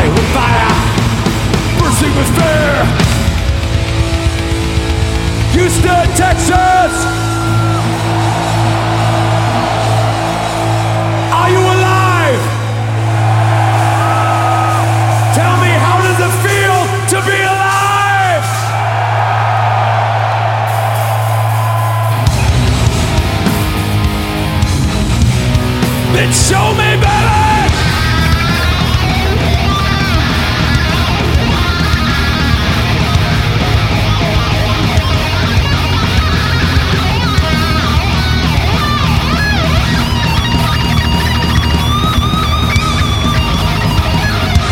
fight with fire, bursting with fear. Houston, Texas, are you alive? Tell me, how does it feel to be alive? Then show me.